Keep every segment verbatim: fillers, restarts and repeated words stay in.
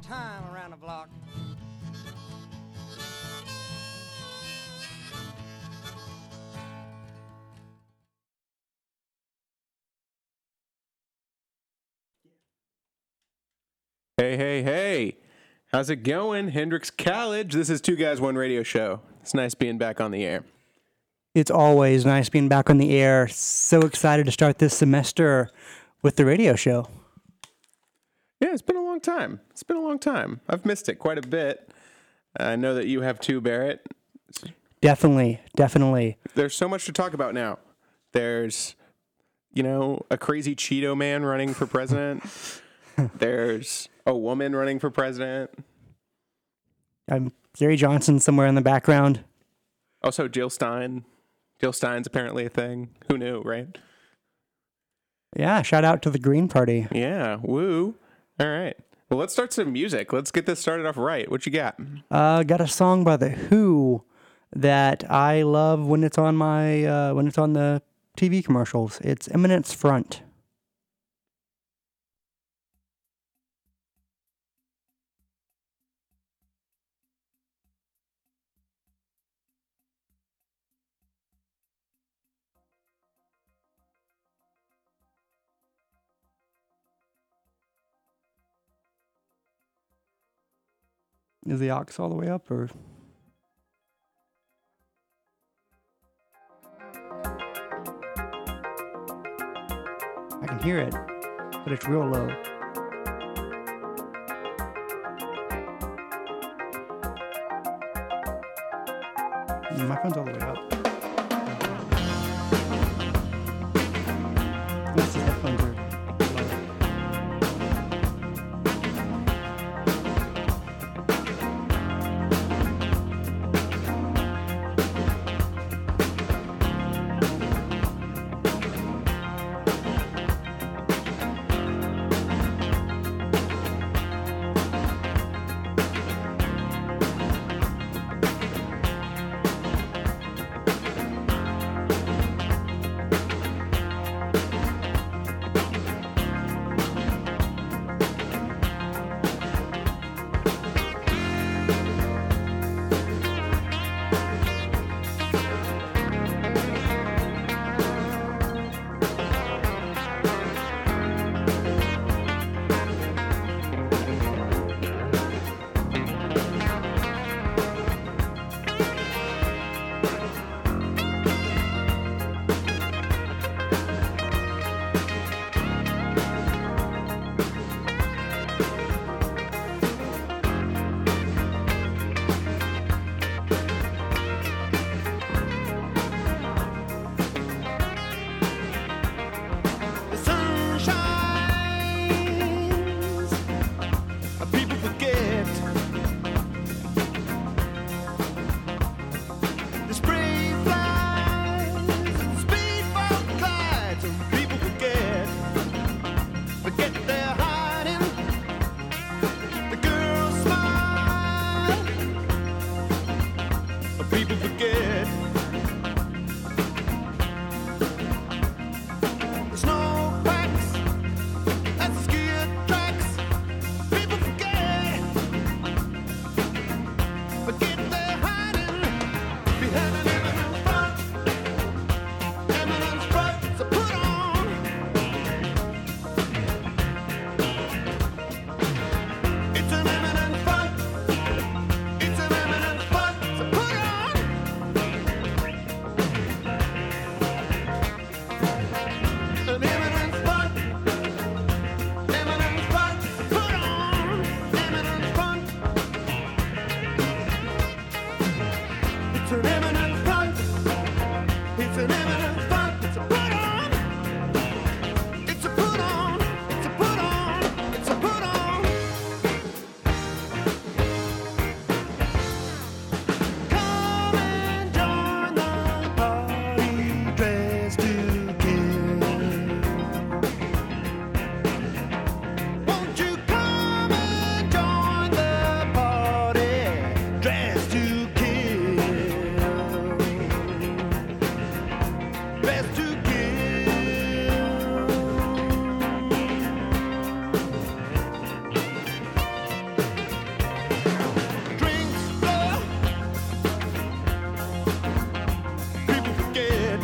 time around the block. Hey, hey, hey. How's it going? Hendrix College. This is Two Guys, One Radio Show. It's nice being back on the air. It's always nice being back on the air. So excited to start this semester with the radio show. Yeah, it's been a long time. It's been a long time. I've missed it quite a bit. I know that you have too, Barrett. Definitely, definitely. There's so much to talk about now. There's, you know, a crazy Cheeto man running for president. There's a woman running for president. I'm Gary Johnson somewhere in the background. Also, Jill Stein. Jill Stein's apparently a thing. Who knew, right? Yeah, shout out to the Green Party. Yeah, woo. All right. Well, let's start some music. Let's get this started off right. What you got? Uh, got a song by The Who that I love when it's on my uh, when it's on the T V commercials. It's Eminence Front. Is the aux all the way up, or? I can hear it, but it's real low. My phone's all the way up. Unless the headphones are low. Drinks flow, people forget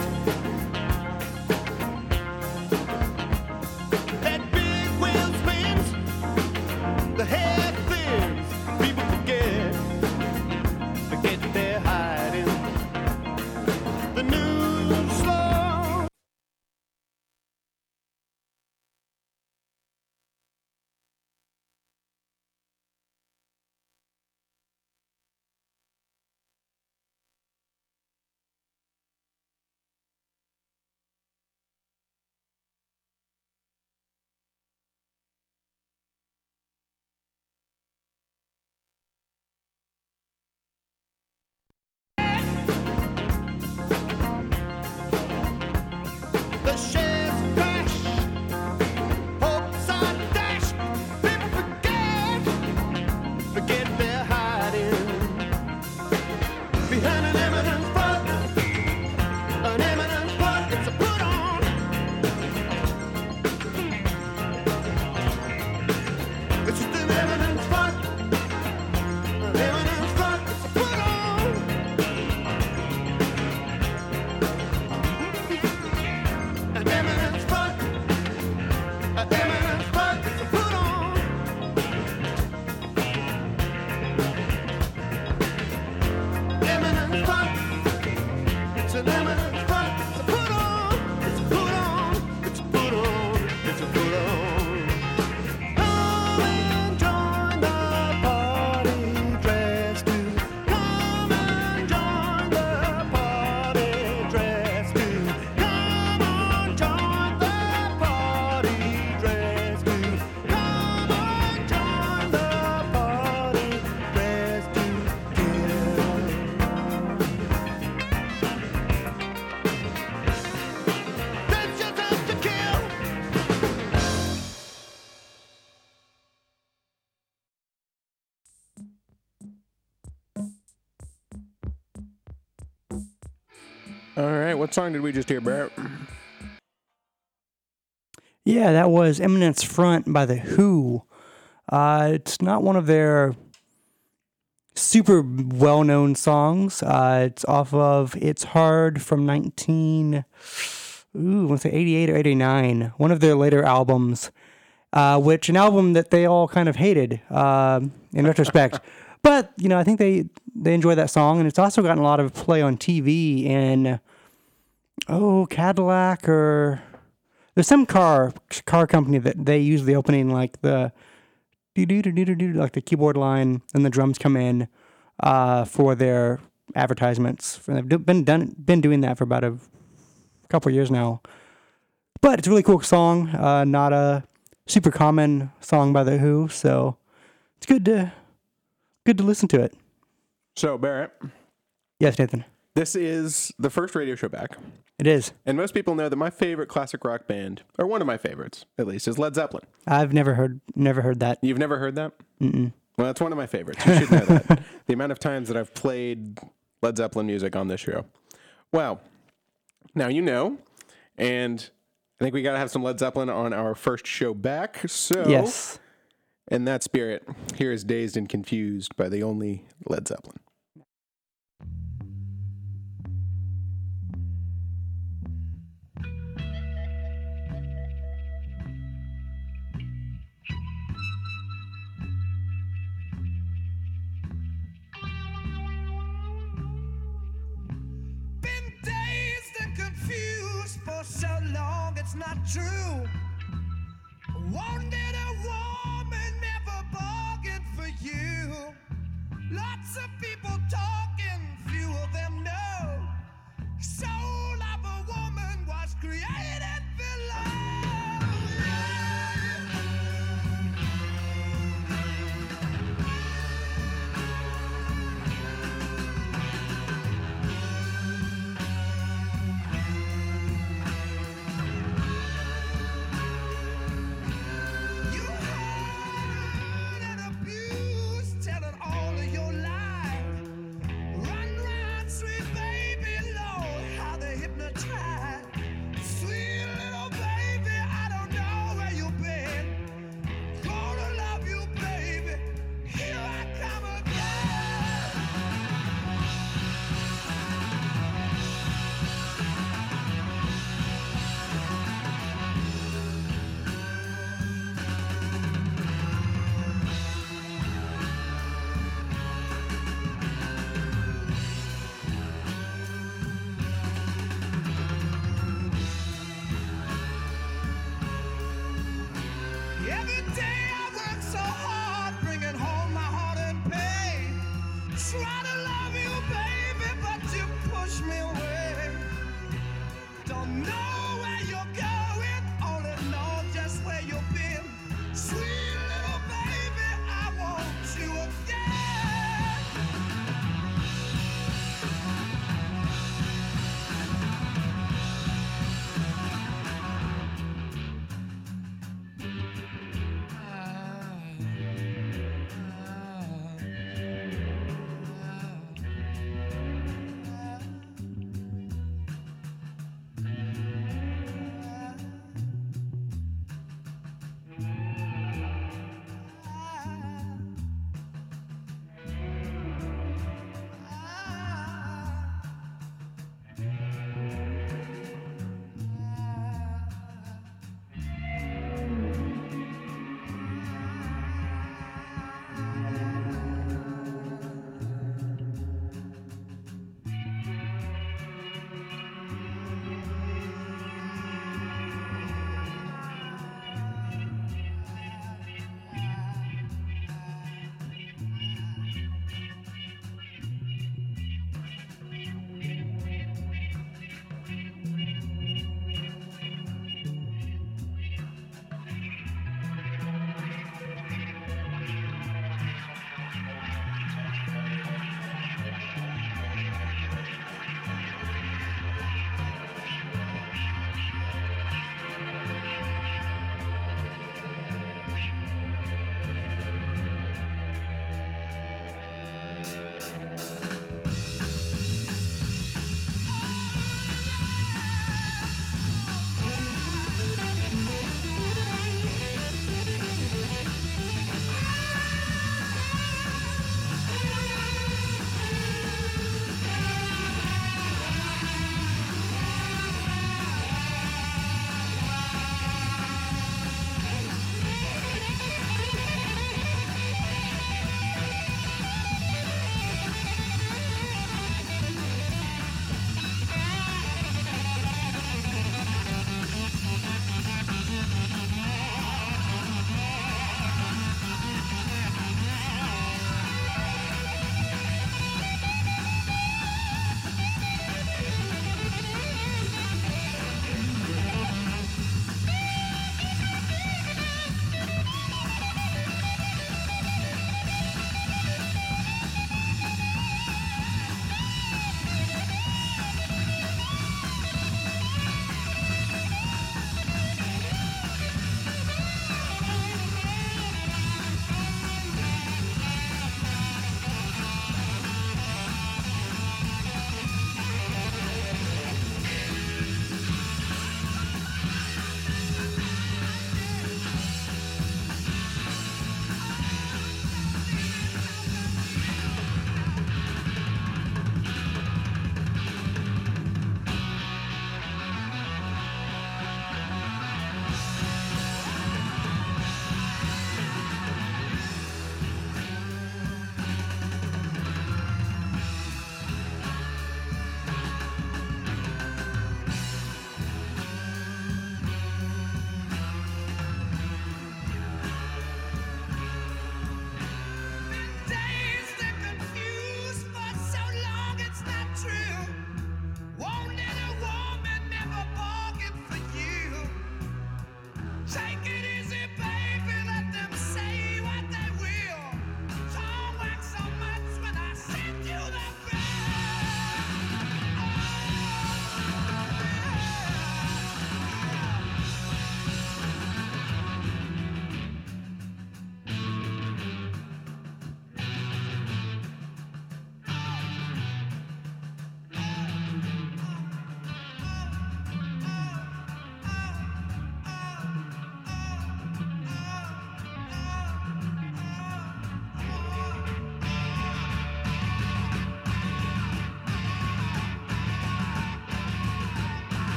that big wheel spins, the head thins, people forget, forget they're hiding. The news slow. The shares crash, hopes are dashed. People forget, forget they're hiding behind an eminent front, an eminent front. It's a put on. It's just an eminent front, an eminent front. It's a put on. An eminent front, an eminent front, it's a put on. Eminent front, it's an eminent front, it's a put on. It's a put on, it's a put on, it's a put on. Come and join the party, dress to. Come and join the party, dress to. Come on, join the party, dress to. Come on, join the party, dress to kill. Dress yourself to kill. All right, what song did we just hear, Barrett? Yeah, that was Eminence Front by The Who. Uh, it's not one of their super well-known songs. Uh, it's off of It's Hard from nineteen, ooh, I want to say eighty-eight or eighty-nine, one of their later albums, uh, which an album that they all kind of hated uh, in retrospect. But, you know, I think they, they enjoy that song, and it's also gotten a lot of play on T V in, oh, Cadillac or... There's some car car company that they use the opening, like the do do do do do like the keyboard line, and the drums come in uh, for their advertisements. And they've been done been doing that for about a couple of years now. But it's a really cool song, uh, not a super common song by The Who, so it's good to good to listen to it. So, Barrett, Yes, Nathan, this is the first radio show back. it is. And most people know that my favorite classic rock band, or one of my favorites at least, is Led Zeppelin. I've never heard never heard that. You've never heard that? Mm-mm. Well, it's one of my favorites. You should know that. The amount of times that I've played Led Zeppelin music on this show. Well, now you know, and I think we got to have some Led Zeppelin on our first show back. So, Yes. in that spirit, here is Dazed and Confused by the only Led Zeppelin. Been dazed and confused for so long, it's not true. Wanted a woman, never bargained for you. Lots of people talking, few of them know. Soul of a woman was created below. You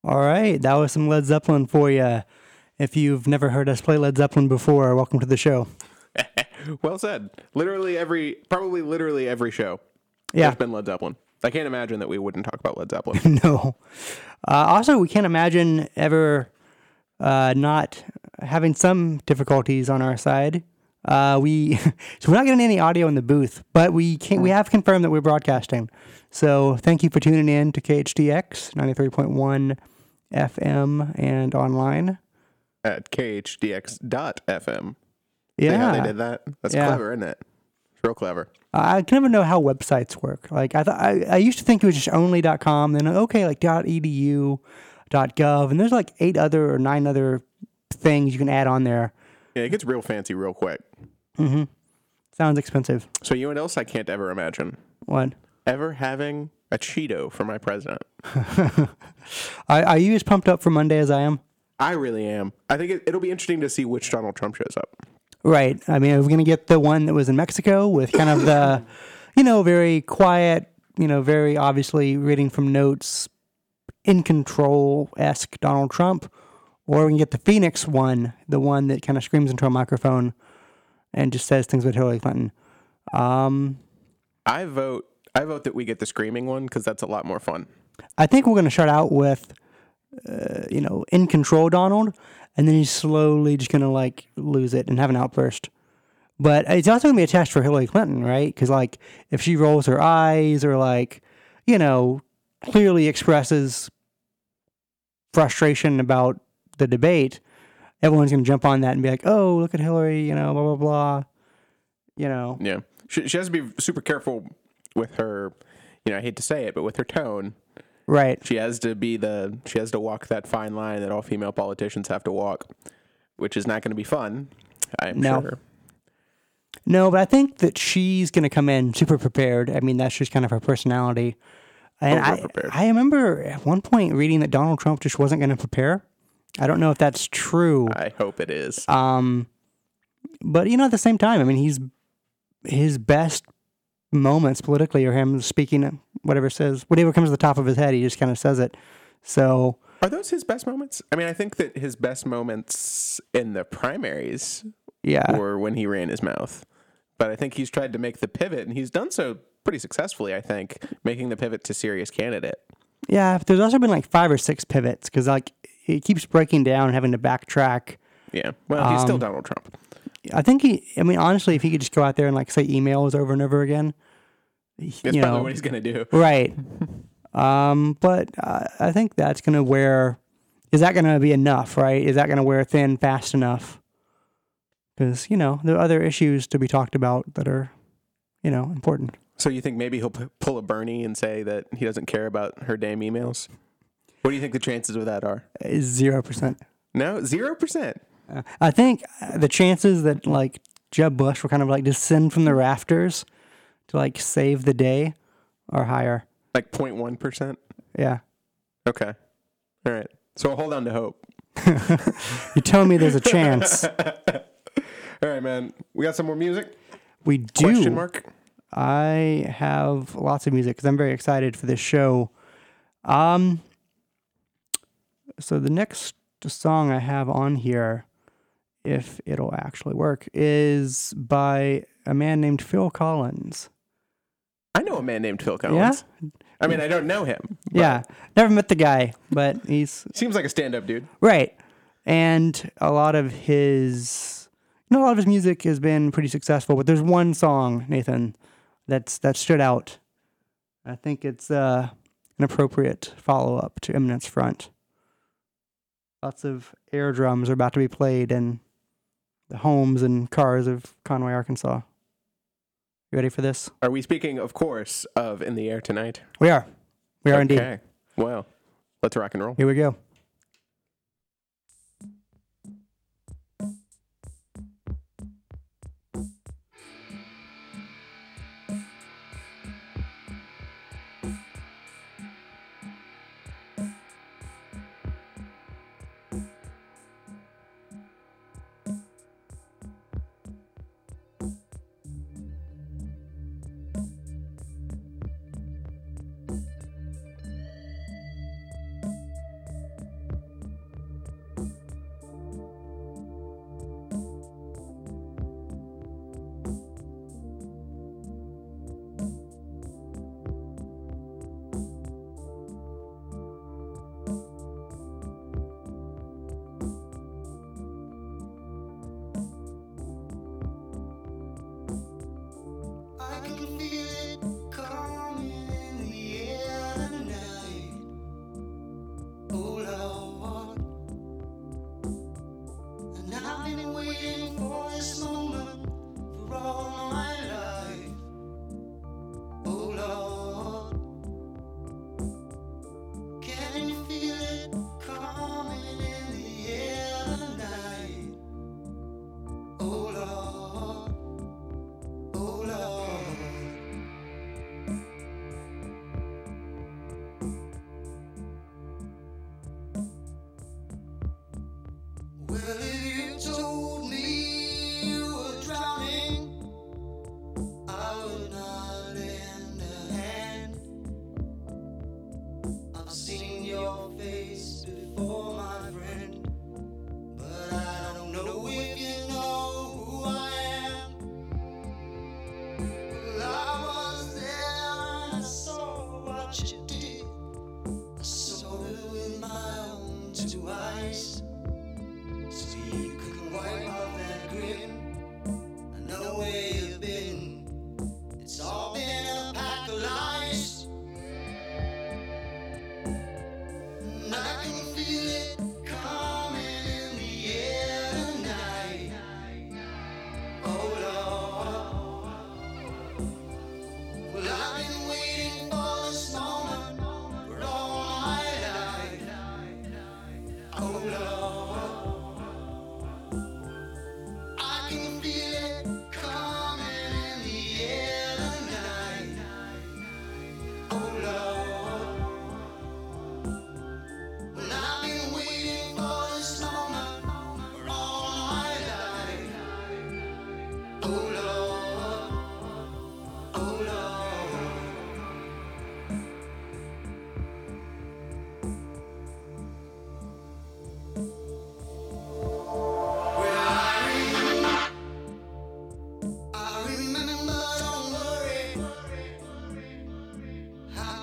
All right, that was some Led Zeppelin for you. If you've never heard us play Led Zeppelin before, welcome to the show. Well said. Literally every, probably literally every show. Yeah. There's been Led Zeppelin. I can't imagine that we wouldn't talk about Led Zeppelin. No. Uh, also, we can't imagine ever uh, not having some difficulties on our side. Uh, we so we're not getting any audio in the booth, but we can we have confirmed that we're broadcasting. So thank you for tuning in to K H D X ninety-three point one F M and online At K H D X dot F M. Yeah, See how they did that? That's Yeah. clever, isn't it? It's real clever. I can never know how websites work. Like I thought, I, I used to think it was just only .com, then okay, like .edu, .gov, and there's like eight other or nine other things you can add on there. Yeah, it gets real fancy real quick. Mm-hmm. Sounds expensive. So you know what else I can't ever imagine? What? Ever having a Cheeto for my president. Are, are you as pumped up for Monday as I am? I really am. I think it, it'll be interesting to see which Donald Trump shows up. Right. I mean, are we going to get the one that was in Mexico with kind of the, you know, very quiet, you know, very obviously reading from notes, in control-esque Donald Trump? Or we can get the Phoenix one, the one that kind of screams into a microphone and just says things about Hillary Clinton. Um, I vote I vote that we get the screaming one because that's a lot more fun. I think we're going to start out with, uh, you know, in control Donald, and then he's slowly just going to, like, lose it and have an outburst. But it's also going to be a test for Hillary Clinton, right? Because, like, if she rolls her eyes or, like, you know, clearly expresses frustration about the debate, everyone's going to jump on that and be like, oh, look at Hillary, you know, blah, blah, blah. You know. Yeah. She, she has to be super careful with her, you know, I hate to say it, but with her tone. Right. She has to be the, she has to walk that fine line that all female politicians have to walk, which is not going to be fun, I'm No. sure. No, but I think that she's going to come in super prepared. I mean, that's just kind of her personality. And I, Over-prepared. I remember at one point reading that Donald Trump just wasn't going to prepare. I don't know if that's true. I hope it is. Um, but, you know, at the same time, I mean, he's his best moments politically are him speaking whatever says, whatever comes to the top of his head, he just kind of says it. So Are those his best moments? I mean, I think that his best moments in the primaries yeah, were when he ran his mouth. But I think he's tried to make the pivot, and he's done so pretty successfully, I think, making the pivot to serious candidate. yeah. There's also been like five or six pivots because like it keeps breaking down and having to backtrack. Yeah. Well, he's still Um, Donald Trump. I think he, I mean, honestly, if he could just go out there and like say emails over and over again, That's you probably know, what he's going to do. right. Um, but uh, I think that's going to wear, is that going to be enough, right? Is that going to wear thin fast enough? Because, you know, there are other issues to be talked about that are, you know, important. So you think maybe he'll p- pull a Bernie and say that he doesn't care about her damn emails? What do you think the chances of that are? Zero percent. No? Zero percent? Uh, I think uh, the chances that like Jeb Bush will kind of like descend from the rafters to like save the day are higher. Like zero point one percent? Yeah. Okay. All right. So I'll hold on to hope. You're telling me there's a chance. All right, man. We got some more music? We do. Question mark? I have lots of music because I'm very excited for this show. Um, so the next song I have on here, if it'll actually work, is by a man named Phil Collins. I know a man named Phil Collins. Yeah? I mean, I don't know him. but Yeah, never met the guy, but he's Seems like a stand-up dude. right. And a lot of his, you know, a lot of his music has been pretty successful. But there's one song, Nathan, that's that stood out. I think it's uh, an appropriate follow-up to Eminence Front. Lots of air drums are about to be played in the homes and cars of Conway, Arkansas. You ready for this? Are we speaking, of course, of In the Air Tonight? We are. We are indeed. Okay. Well, let's rock and roll. Here we go.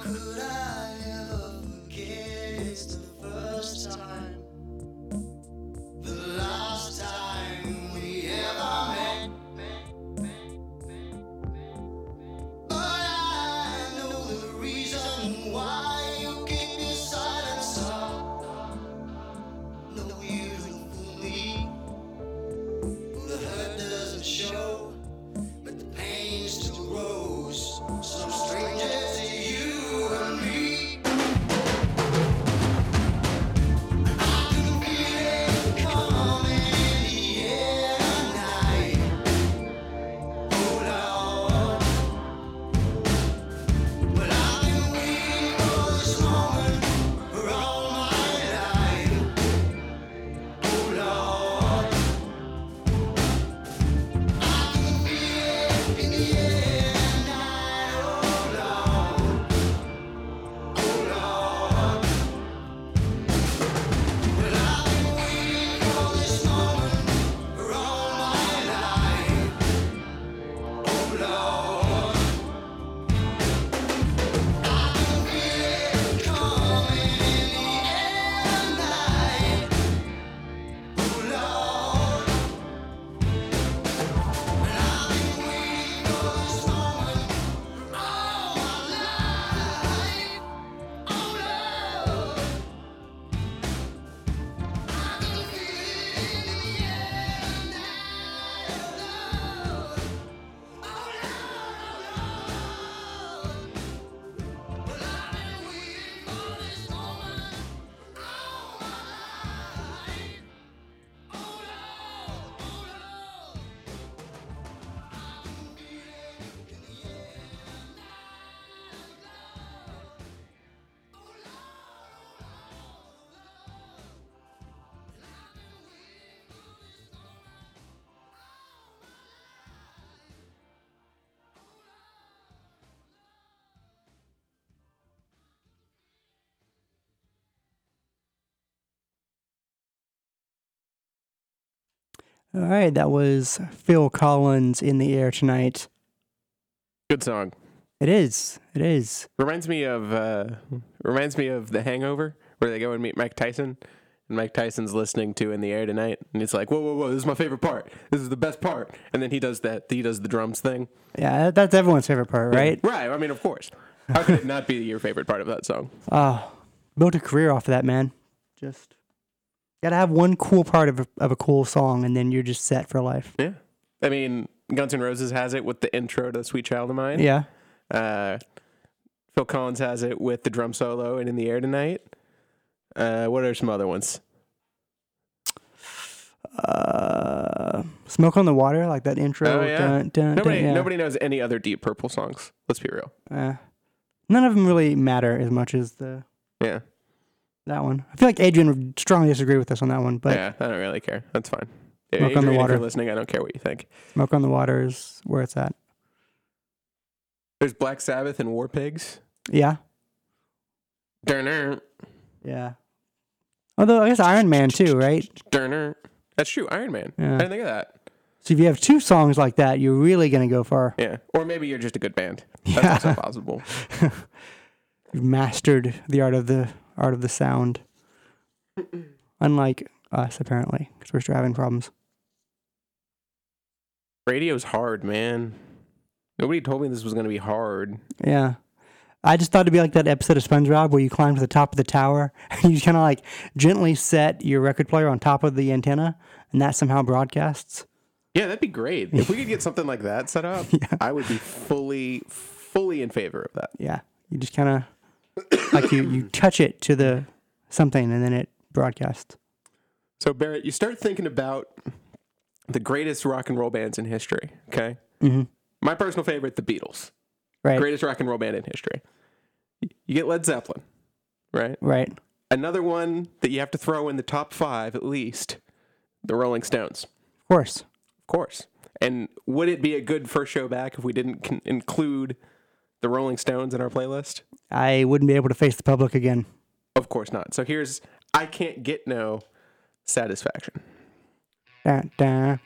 could I ever forget? It's the first time, the last time we ever met. But I know the reason why you keep your silence up. No, you don't fool me. The hurt doesn't show, but the pain still grows. Some stranger to you and me. I can feel it coming in the air tonight. Oh Lord, well I've been waiting for this moment for all my life. Oh Lord, I can feel it in the air tonight. Oh Lord, oh Lord, well I've been waiting for this moment for all my life. Oh Lord, I can feel it coming in the air tonight. Oh Lord, and I've been waiting for this moment for all my life. Oh Lord, I can feel it in the air tonight. Oh Lord, oh Lord, well I've been waiting for this moment for all my life. Oh Lord, oh Lord, I can feel it in the air tonight. Oh Lord, oh Lord, and I've been waiting for this moment all my life. All right, that was Phil Collins, In the Air Tonight. Good song. It is. It is. Reminds me of uh, reminds me of The Hangover, where they go and meet Mike Tyson, and Mike Tyson's listening to In the Air Tonight, and he's like, "Whoa, whoa, whoa! This is my favorite part. This is the best part." And then he does that. He does the drums thing. Yeah, that's everyone's favorite part, right? Right. I mean, of course. How could it not be your favorite part of that song? Oh, built a career off of that, man. Just gotta have one cool part of a, of a cool song, and then you're just set for life. Yeah. I mean, Guns N' Roses has it with the intro to "Sweet Child of Mine." Yeah. Uh, Phil Collins has it with the drum solo and "In the Air Tonight." Uh, what are some other ones? Uh, Smoke on the Water, like that intro. Oh, yeah. Dun, dun, Nobody, dun, yeah. nobody knows any other Deep Purple songs. Let's be real. Uh, none of them really matter as much as the Yeah. that one. I feel like Adrian would strongly disagree with us on that one, but yeah, I don't really care. That's fine. Smoke on the Adrian, if Water. you're listening, I don't care what you think. Smoke on the Water is where it's at. There's Black Sabbath and War Pigs. Yeah. Durner, Yeah. Although I guess Iron Man too, right? Durner. That's true. Iron Man. Yeah. I didn't think of that. So if you have two songs like that, you're really gonna go far. Yeah. Or maybe you're just a good band. That's Yeah. also possible. You've mastered the art of the art of the sound. Unlike us, apparently, because we're still having problems. Radio's hard, man. Nobody told me this was going to be hard. Yeah. I just thought it'd be like that episode of SpongeBob where you climb to the top of the tower and you kind of like gently set your record player on top of the antenna and that somehow broadcasts. Yeah, that'd be great. If we could get something like that set up, I would be fully, fully in favor of that. Yeah. You just kind of like you, you touch it to the something and then it broadcasts. So Barrett, you start thinking about the greatest rock and roll bands in history, okay? Mm-hmm. My personal favorite, the Beatles. Right. Greatest rock and roll band in history. You get Led Zeppelin, right? Right. Another one that you have to throw in the top five at least, the Rolling Stones. Of course. Of course. And would it be a good first show back if we didn't con- include the Rolling Stones in our playlist? I wouldn't be able to face the public again. Of course not. So here's I Can't Get No Satisfaction. Dun, dun.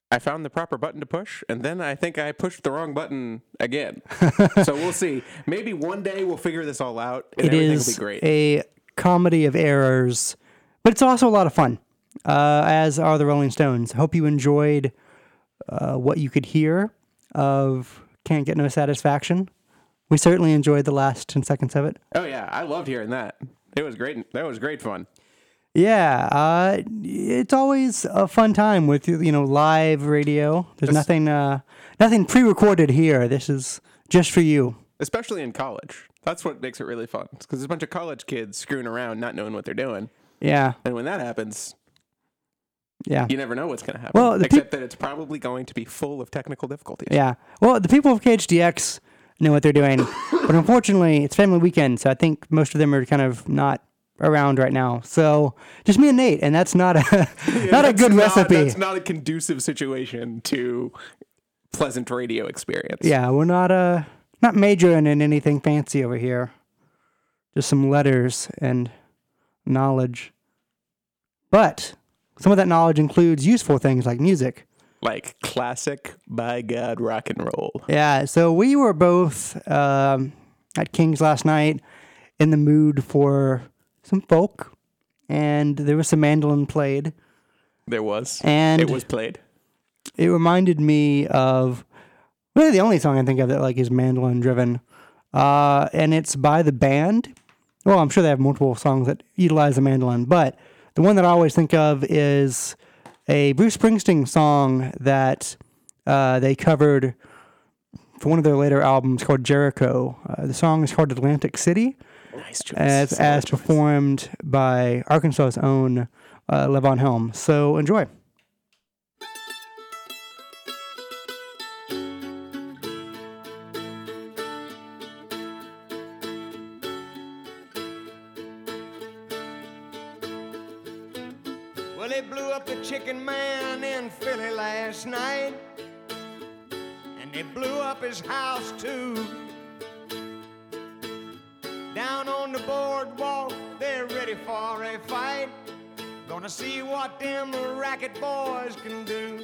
I found the proper button to push, and then I think I pushed the wrong button again. So we'll see. Maybe one day we'll figure this all out, and It everything is will be great. a comedy of errors, but it's also a lot of fun, uh, as are the Rolling Stones. Hope you enjoyed uh, what you could hear of Can't Get No Satisfaction. We certainly enjoyed the last ten seconds of it. Oh, yeah. I loved hearing that. It was great. That was great fun. Yeah, uh, it's always a fun time with, you know, live radio. There's That's- nothing uh, nothing pre-recorded here. This is just for you. Especially in college. That's what makes it really fun. Because there's a bunch of college kids screwing around, not knowing what they're doing. Yeah, And when that happens, yeah. you never know what's going to happen. Well, the except that it's probably going to be full of technical difficulties. Yeah. Well, the people of K H D X know what they're doing, but unfortunately, it's family weekend, so I think most of them are kind of not around right now. So just me and Nate, and that's not a Yeah, not a that's good not- recipe. That's not a conducive situation to pleasant radio experience. Yeah, we're not uh not majoring in anything fancy over here. Just some letters and knowledge. But some of that knowledge includes useful things like music. Like classic, by God, rock and roll. Yeah, so we were both um, at King's last night in the mood for some folk, and there was some mandolin played, There was. and It was played. it reminded me of really the only song I think of that like is mandolin driven, uh, and it's by the band. Well, I'm sure they have multiple songs that utilize the mandolin, but the one that I always think of is a Bruce Springsteen song that uh, they covered for one of their later albums called Jericho. Uh, the song is called Atlantic City, Nice choice. as Solid as choice. performed by Arkansas's own uh, Levon Helm. So enjoy. Well, they blew up the Chicken Man in Philly last night, and they blew up his house too. Down on the boardwalk, they're ready for a fight. Gonna see what them racket boys can do.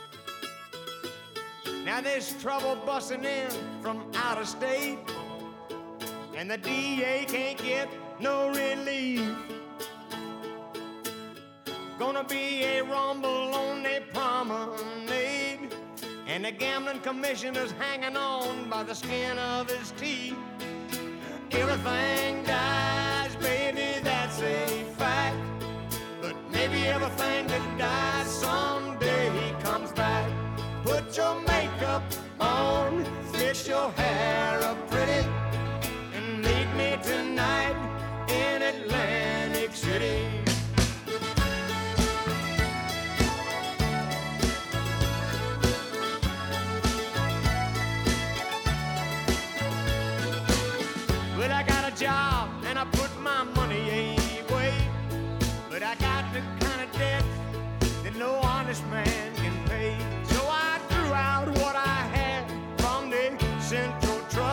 Now there's trouble busting in from out of state, and the D A can't get no relief. Gonna be a rumble on the promenade, and the gambling commissioner's hanging on by the skin of his teeth. Everything dies, baby, that's a fact. But maybe everything that dies someday comes back. Put your makeup on, fix your hair up pretty, and meet me tonight in Atlantic City. Well, I got a job and I put my money away, but I got the kind of debt that no honest man can pay. So I threw out what I had from the Central Trust.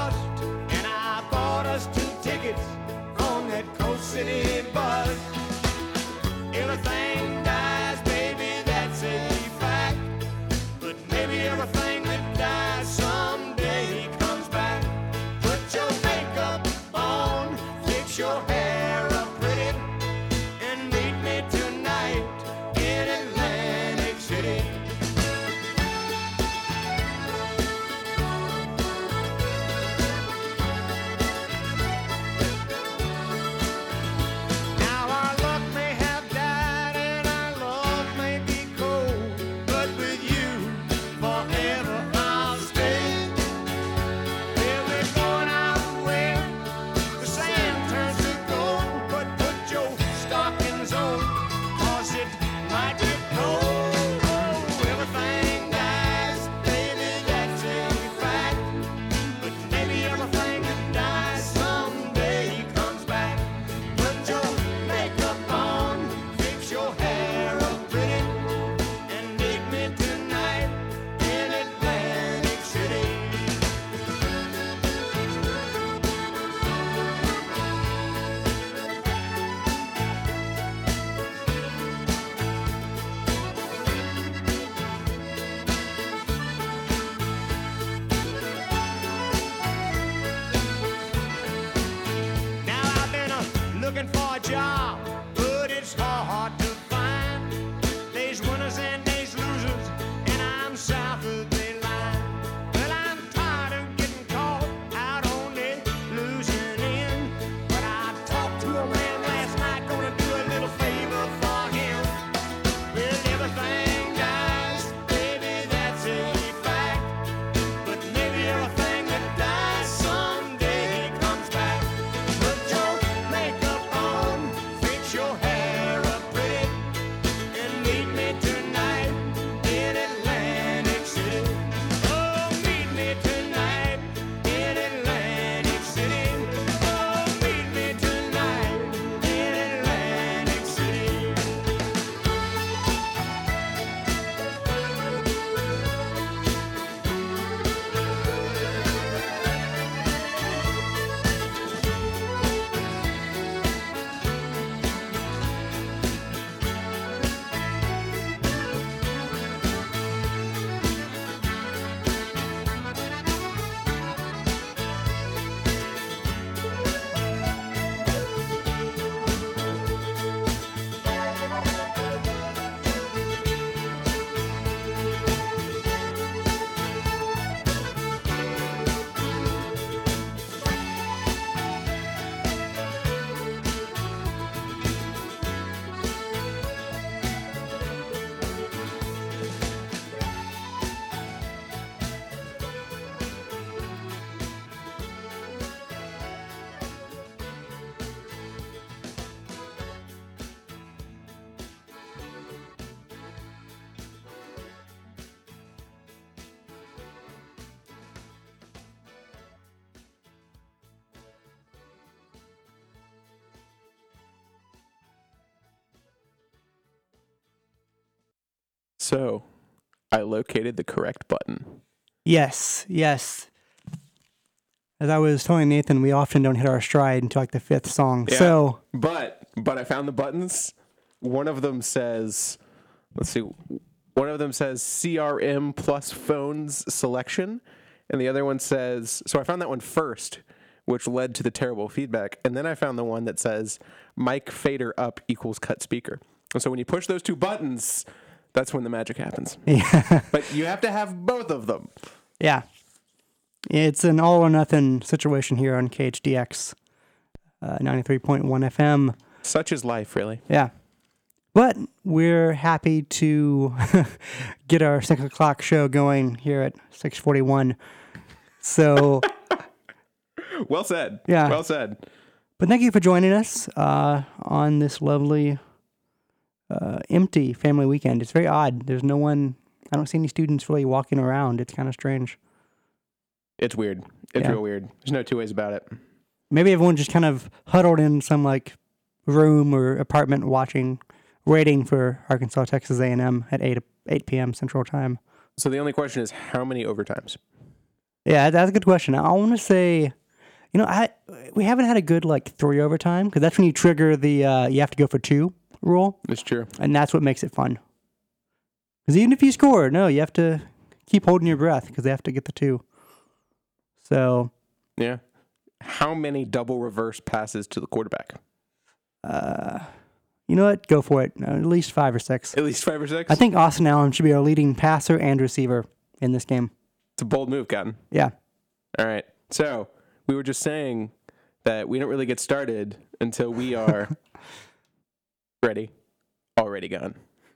So, I located the correct button. Yes, yes. As I was telling Nathan, we often don't hit our stride until like the fifth song. Yeah. So, But, but I found the buttons. One of them says, let's see, one of them says C R M plus phones selection. And the other one says, so I found that one first, which led to the terrible feedback. And then I found the one that says mic fader up equals cut speaker. And so when you push those two buttons, that's when the magic happens. yeah. But you have to have both of them. yeah. It's an all or nothing situation here on K H D X uh, ninety-three point one F M. Such is life, really. Yeah. But we're happy to get our six o'clock show going here at six forty-one. So, Well said. Yeah. Well said. but thank you for joining us uh, on this lovely uh, empty family weekend. It's very odd. There's no one, I don't see any students really walking around. It's kind of strange. It's weird. It's Yeah. real weird. There's no two ways about it. Maybe everyone just kind of huddled in some like room or apartment watching, waiting for Arkansas, Texas A and M at eight eight p.m. Central Time. So the only question is how many overtimes? Yeah, that's a good question. I want to say, you know, I we haven't had a good like three overtime because that's when you trigger the uh, you have to go for two rule, It's true. and that's what makes it fun. Because even if you score, no, you have to keep holding your breath because they have to get the two. So, Yeah. How many double reverse passes to the quarterback? uh, you know what? Go for it. Uh, at least five or six. At least five or six? I think Austin Allen should be our leading passer and receiver in this game. It's a bold move, Cotton. Yeah. All right. So we were just saying that we don't really get started until we are ready, already gone.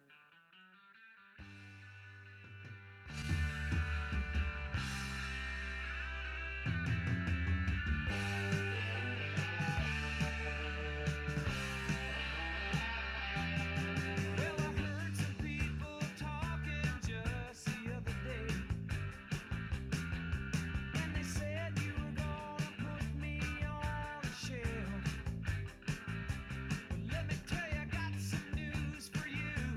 Well, I heard some people talking just the other day, and they said you were gonna put me on the shelf. But let me tell you, I got some news for you.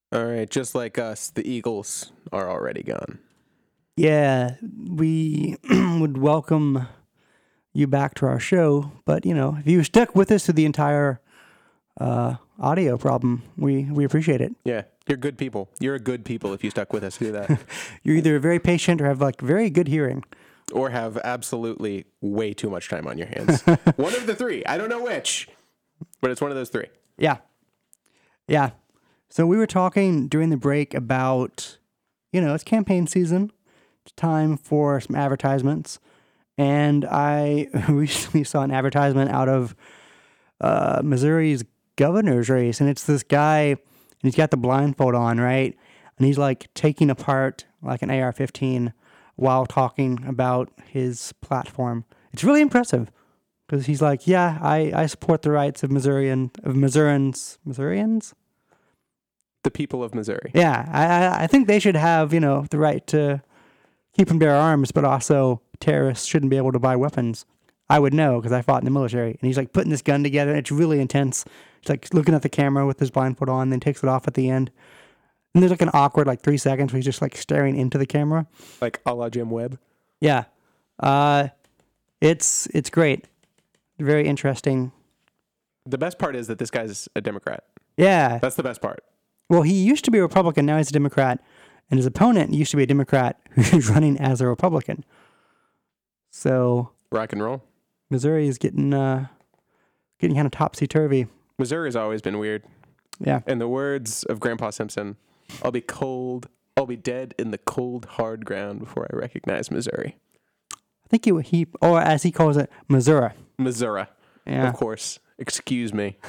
All right, just like us, the Eagles are already gone. Yeah, we would welcome you back to our show, but you know, if you stuck with us through the entire uh, audio problem, we we appreciate it. Yeah, you're good people. You're a good people if you stuck with us through that. You're either very patient or have like very good hearing. Or have absolutely way too much time on your hands. One of the three. I don't know which, but it's one of those three. Yeah. Yeah. So we were talking during the break about, you know, it's campaign season. It's time for some advertisements. And I recently saw an advertisement out of uh, Missouri's governor's race. And it's this guy, and he's got the blindfold on, right? And he's like taking apart like an A R fifteen while talking about his platform. It's really impressive because he's like, yeah, I, I support the rights of Missourian of Missourians. Missourians? The people of Missouri. Yeah, I, I think they should have, you know, the right to keep and bear arms, but also terrorists shouldn't be able to buy weapons. I would know because I fought in the military. And he's like putting this gun together. And it's really intense. He's like looking at the camera with his blindfold on, then takes it off at the end. And there's like an awkward like three seconds where he's just like staring into the camera. Like a la Jim Webb. Yeah. Uh, it's it's great. Very interesting. The best part is that this guy's a Democrat. Yeah. That's the best part. Well, he used to be a Republican. Now he's a Democrat. And his opponent used to be a Democrat who's running as a Republican. So Rock and roll. Missouri is getting uh, getting kind of topsy-turvy. Missouri's always been weird. Yeah. In the words of Grandpa Simpson, I'll be cold, I'll be dead in the cold, hard ground before I recognize Missouri. I think he, he or as he calls it, Missouri. Missouri. Yeah. Of course. Excuse me.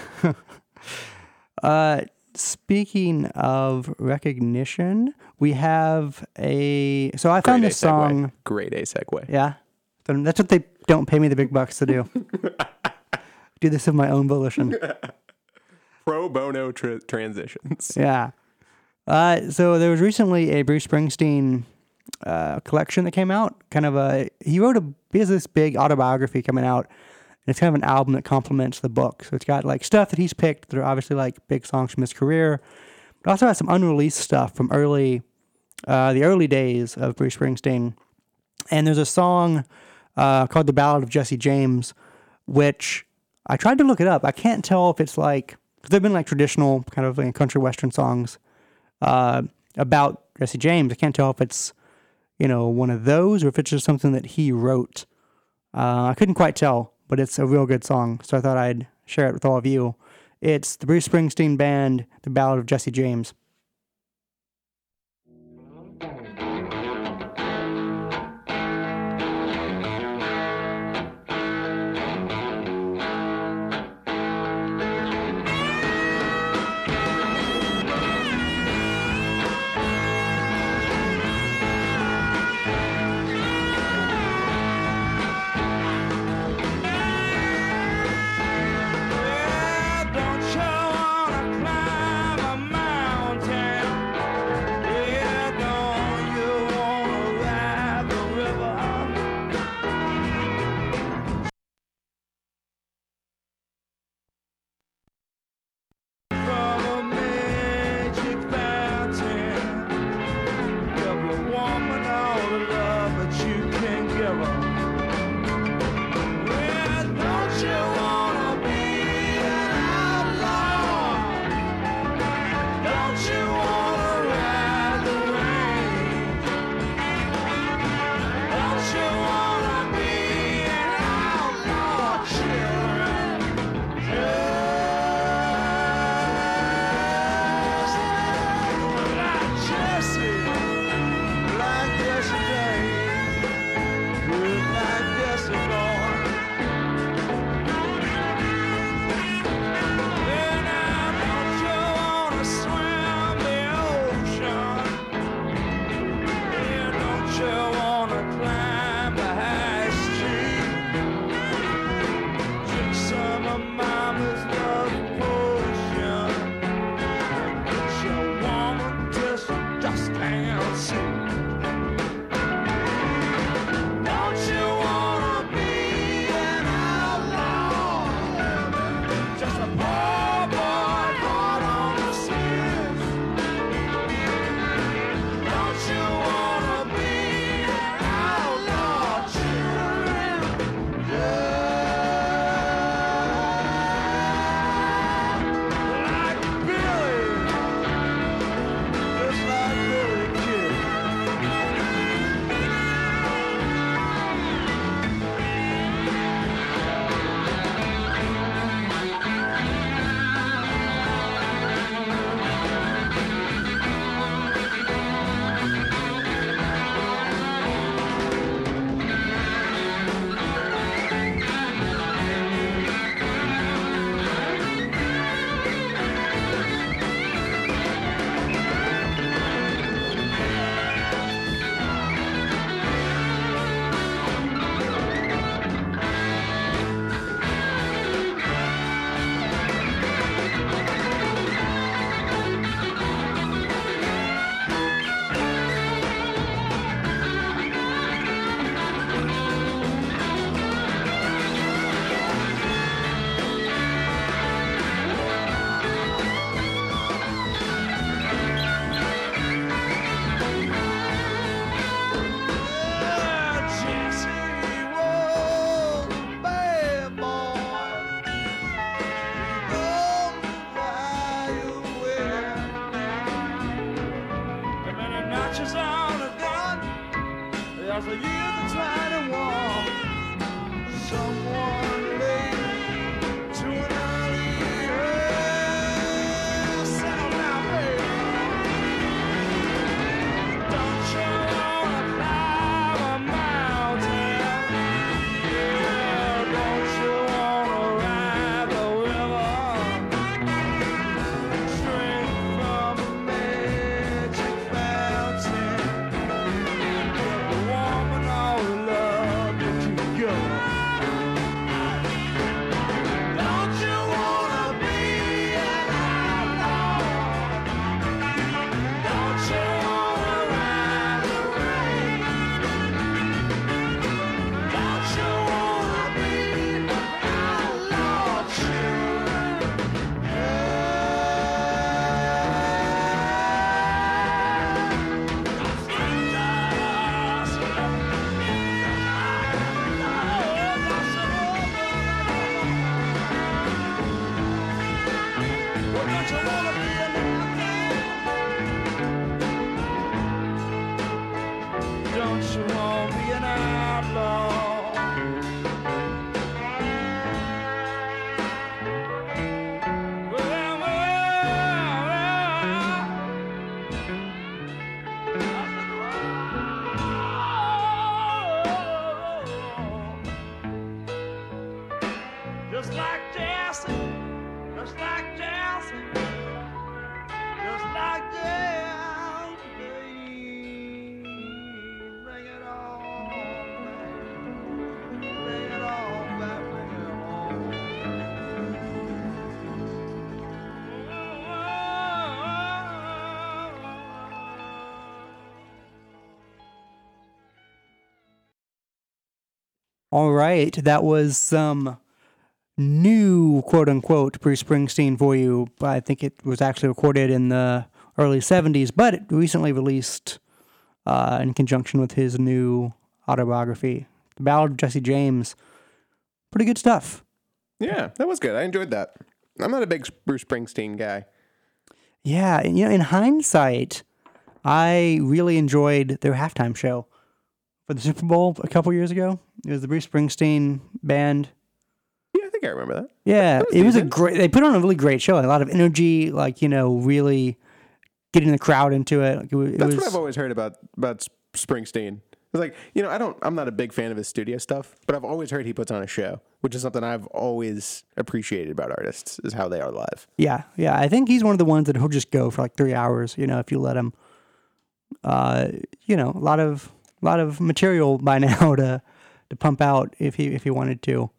uh, speaking of recognition, we have a... So I found Grade A this song... segue. Grade A segue. Yeah. So that's what they don't pay me the big bucks to do. Do this of my own volition. Pro bono tra- transitions. Yeah. Uh, so there was recently a Bruce Springsteen uh, collection that came out. Kind of a he wrote a he has this big autobiography coming out, and it's kind of an album that complements the book. So it's got like stuff that he's picked that are obviously like big songs from his career, but also has some unreleased stuff from early uh, the early days of Bruce Springsteen. And there's a song uh, called "The Ballad of Jesse James," which I tried to look it up. I can't tell if it's like. Because they've been like traditional kind of like country western songs uh, about Jesse James. I can't tell if it's, you know, one of those or if it's just something that he wrote. Uh, I couldn't quite tell, but it's a real good song. So I thought I'd share it with all of you. It's the Bruce Springsteen Band, The Ballad of Jesse James. Well, don't you wanna climb a mountain? Just like dancing, just like dancing, just like dancing. Bring it on back, bring it on back, bring it All right, that was some new quote unquote Bruce Springsteen for you. I think it was actually recorded in the early seventies, but it recently released uh, in conjunction with his new autobiography, The Ballad of Jesse James. Pretty good stuff. Yeah, that was good. I enjoyed that. I'm not a big Bruce Springsteen guy. Yeah, and, you know, in hindsight, I really enjoyed their halftime show for the Super Bowl a couple years ago. It was the Bruce Springsteen band. Yeah, I think I remember that. Yeah, That was it was a decent. great. They put on a really great show. A lot of energy, like, you know, really getting the crowd into it. Like, it, wa- it That's was. what I've always heard about about S- Springsteen. It's like, you know, I don't. I'm not a big fan of his studio stuff, but I've always heard he puts on a show, which is something I've always appreciated about artists is how they are live. Yeah, yeah. I think he's one of the ones that he'll just go for like three hours. You know, if you let him. Uh, you know, a lot of a lot of material by now to to pump out if he if he wanted to.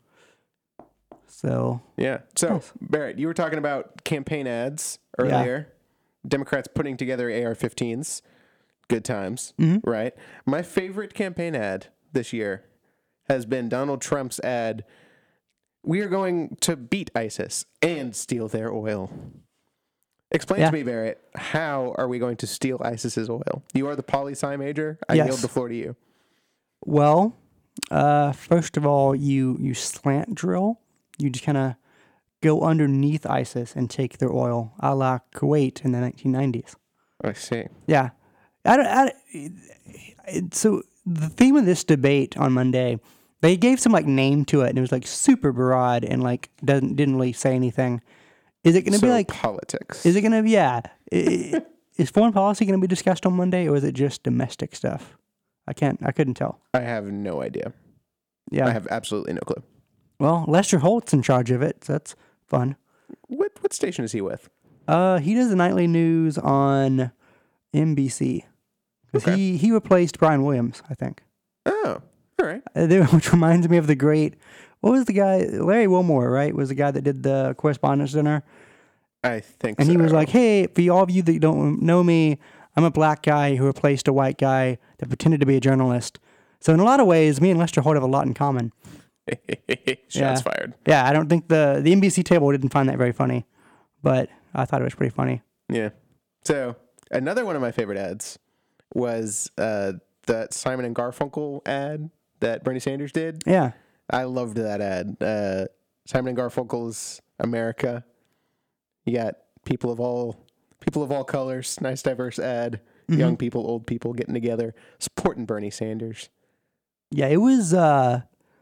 So Yeah. So Nice. Barrett, you were talking about campaign ads earlier. Democrats putting together A R fifteens. Good times, Mm-hmm. right? My favorite campaign ad this year has been Donald Trump's ad. We are going to beat ISIS and steal their oil. Explain Yeah. to me, Barrett, how are we going to steal ISIS's oil? You are the poli-sci major. I Yes. yield the floor to you. well, uh, first of all, you you slant drill. You just kind of go underneath ISIS and take their oil, a la Kuwait in the nineteen nineties. I see. Yeah. I don't, I don't- so the theme of this debate on Monday, they gave some like name to it, and it was like super broad and like doesn't didn't really say anything. Is it going to So be like? politics. Is it going to be? Yeah. I- Is foreign policy going to be discussed on Monday, or is it just domestic stuff? I can't. I couldn't tell. I have no idea. Yeah. I have absolutely no clue. Well, Lester Holt's in charge of it, so that's fun. What what station is he with? Uh, he does the nightly news on N B C. 'Cause Okay. He he replaced Brian Williams, I think. Oh, all right. Uh, there- which reminds me of the great. What was the guy? Larry Wilmore, right? Was the guy that did the Correspondence Dinner, I think and so. he was like, "Hey, for all of you that don't know me, I'm a black guy who replaced a white guy that pretended to be a journalist." So in a lot of ways, me and Lester Holt have a lot in common. Shots Yeah. fired. Yeah, I don't think the the N B C table didn't find that very funny, but I thought it was pretty funny. Yeah. So another one of my favorite ads was uh, that Simon and Garfunkel ad that Bernie Sanders did. Yeah, I loved that ad. Uh, Simon and Garfunkel's America. You got people of all people of all colors. Nice diverse ad. Young people, old people getting together, supporting Bernie Sanders. yeah, it was. Uh,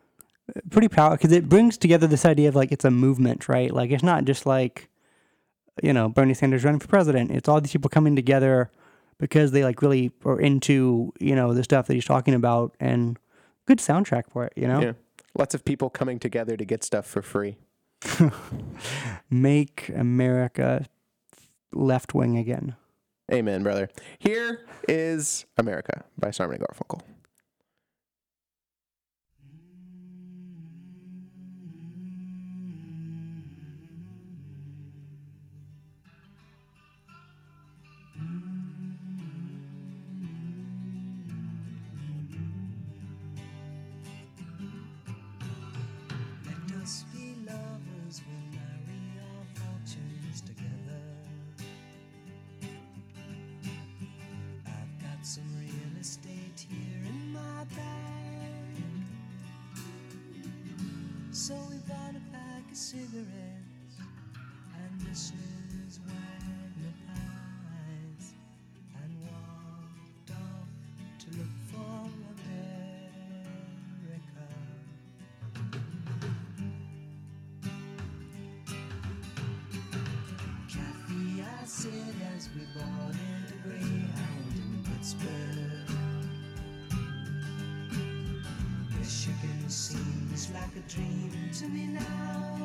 pretty proud because it brings together this idea of like it's a movement, right? Like it's not just like, you know, Bernie Sanders running for president. It's all these people coming together because they like really are into, you know, the stuff that he's talking about, and good soundtrack for it, you know? Yeah. Lots of people coming together to get stuff for free. Make America left wing again. Amen, brother. Here is America by Simon and Garfunkel. Let us be lovers, we'll marry our fortunes together. I've got some real estate here in my bag, so we bought a pack of cigarettes and Missus Wagner pies and walked off to look for America. Kathy, I said as we boarded a Greyhound in Pittsburgh, Michigan seems like a dream to me now.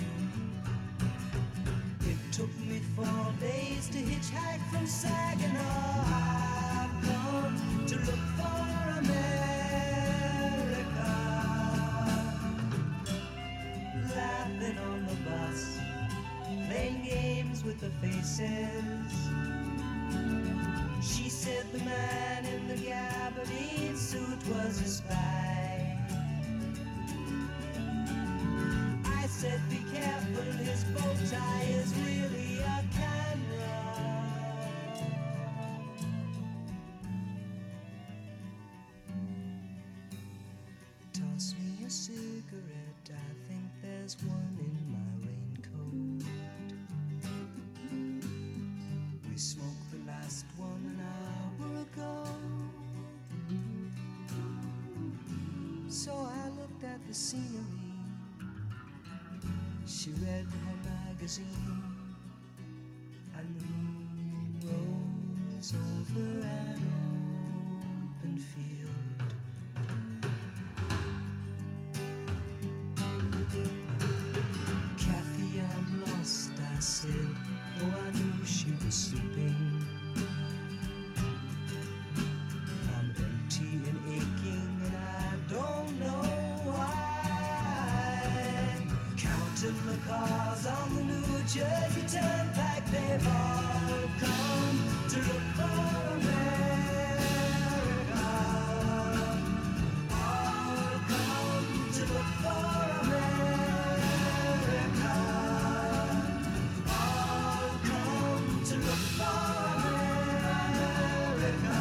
It took me four days to hitchhike from Saginaw. I've come to look for America. Laughing on the bus, playing games with the faces. She said the man in the gabardine suit was a spy. I said be careful, his bow tie is really a camera. Toss me a cigarette, I think there's one in my raincoat. We smoked the last one an hour ago. So I looked at the scenery. She read her magazine, and the moon rose over an open field. Kathy, I'm lost, I said, though I knew she was sleeping. I'm empty and aching, and I don't know why. Counting the cars on the New Jersey Turnpike, they've all come to look for America. All come to look for America. All come to look for America.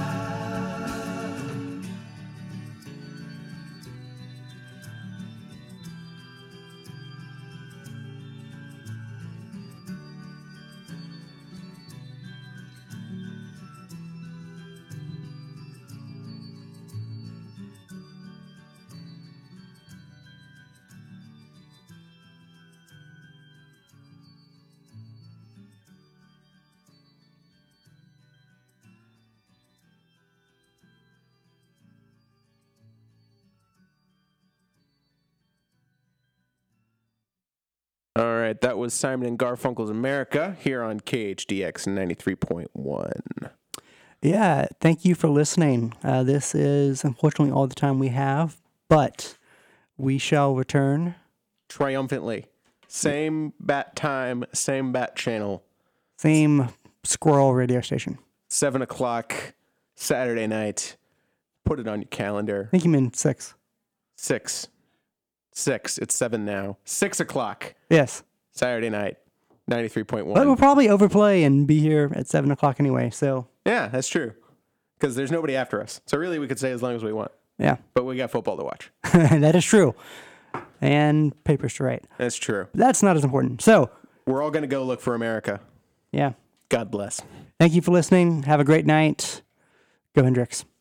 All right, that was Simon and Garfunkel's America here on K H D X ninety-three point one. Yeah, thank you for listening. Uh, this is unfortunately all the time we have, but we shall return. Triumphantly. Same bat time, same bat channel. Same squirrel radio station. Seven o'clock Saturday night. Put it on your calendar. I think you mean six. Six. Six. It's seven now. Six o'clock Yes. Saturday night. ninety-three point But we'll one. probably overplay and be here at seven o'clock anyway, so Yeah, that's true. Because there's nobody after us. So really we could stay as long as we want. yeah. But we got football to watch. That is true. And papers to write. That's true. That's not as important. So, We're all going to go look for America. yeah. God bless. Thank you for listening. Have a great night. Go Hendricks.